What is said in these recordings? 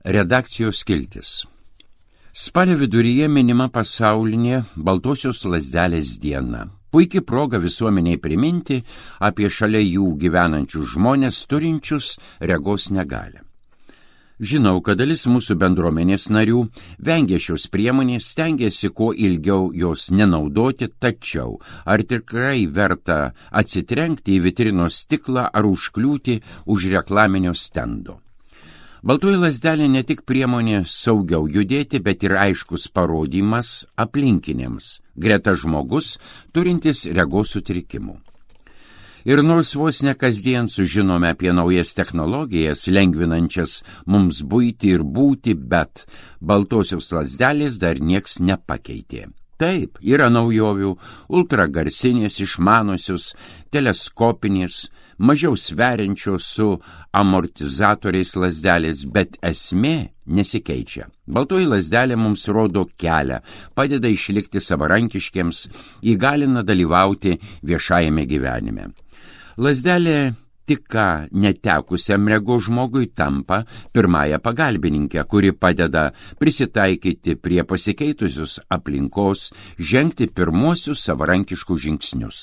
Redakcijos skiltis. Spalio viduryje minima pasaulinė baltosios lazdelės diena. Puikia proga visuomeniai priminti apie šalia jų gyvenančius žmonės turinčius regos negalią. Žinau, kad dalis mūsų bendruomenės narių vengia šios priemonės, stengiasi kuo ilgiau jos nenaudoti, tačiau ar tikrai verta atsitrenkti į vitrinos stiklą ar užkliūti už reklaminio stendo? Baltoji lazdelė ne tik priemonė saugiau judėti, bet ir aiškus parodymas aplinkiniams, greta žmogus turintis regos sutrikimų. Ir nors vos ne kasdien sužinome apie naujas technologijas, lengvinančias mums buitį ir būti, bet baltosios lazdelės dar nieks nepakeitė. Taip, yra naujovių, ultragarsinės, išmanusios, teleskopinės, mažiau sveriančios su amortizatoriais lazdelės, bet esmė nesikeičia. Baltoji lazdelė mums rodo kelią, padeda išlikti savarankiškiams, įgalina dalyvauti viešajame gyvenime. Lazdelė tik ką netekusiam regos žmogui tampa pirmąją pagalbininkę, kuri padeda prisitaikyti prie pasikeitusios aplinkos, žengti pirmuosius savarankiškus žingsnius.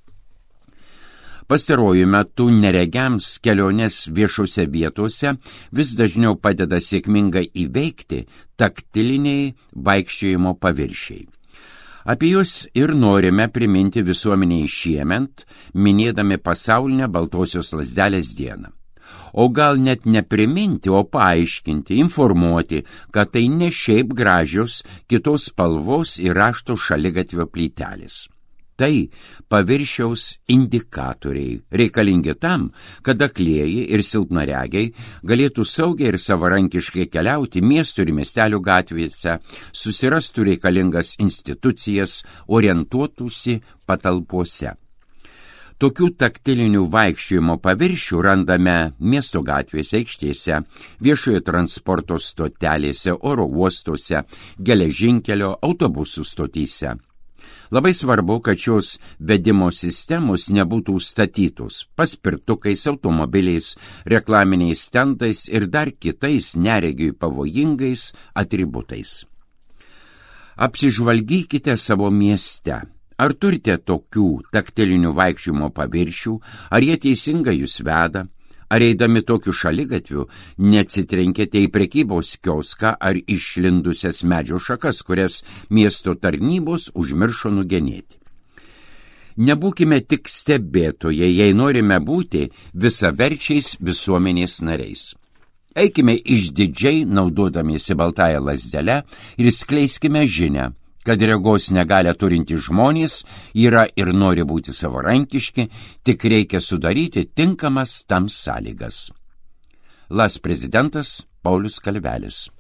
Pastaruoju metu neregiams kelionės viešose vietose vis dažniau padeda sėkmingai įveikti taktiliniai vaikščiojimo paviršiai. Apie juos ir norime priminti visuomeniai šiemet, minėdami pasaulinę baltosios lazdelės dieną. O gal net nepriminti, o paaiškinti, informuoti, kad tai ne šiaip gražios kitos spalvos ir rašto šaligatvio plytelės. Tai paviršiaus indikatoriai, reikalingi tam, kad aklieji ir silpnaregiai galėtų saugiai ir savarankiškai keliauti miestų ir miestelių gatvėse, susirastų reikalingas institucijas, orientuotųsi patalpose. Tokių taktilinių vaikščiojimo paviršių randame miesto gatvėse, aikštėse, viešojo transporto stotelėse, oro uostuose, geležinkelio, autobusų stotyse. Labai svarbu, kad šios vedimo sistemos nebūtų užstatytos paspirtukais, automobiliais, reklaminiais stendais ir dar kitais neregiui pavojingais atributais. Apsižvalgykite savo mieste. Ar turite tokių taktilinių vaikščiojimo paviršių, ar jie teisingai jūs veda? Ar eidami tokiu šaligatviu neatsitrenkėte į prekybos kioską ar išlindusias medžio šakas, kurias miesto tarnybos užmiršo nugenėti? Nebūkime tik stebėtojai, jei norime būti visaverčiais visuomenės nariais. Eikime išdidžiai naudodamiesi baltąją lazdelę ir skleiskime žinią, kad regos negalią turintys žmonės yra ir nori būti savarankiški, tik reikia sudaryti tinkamas tam sąlygas. LAS prezidentas Paulius Kalvelis.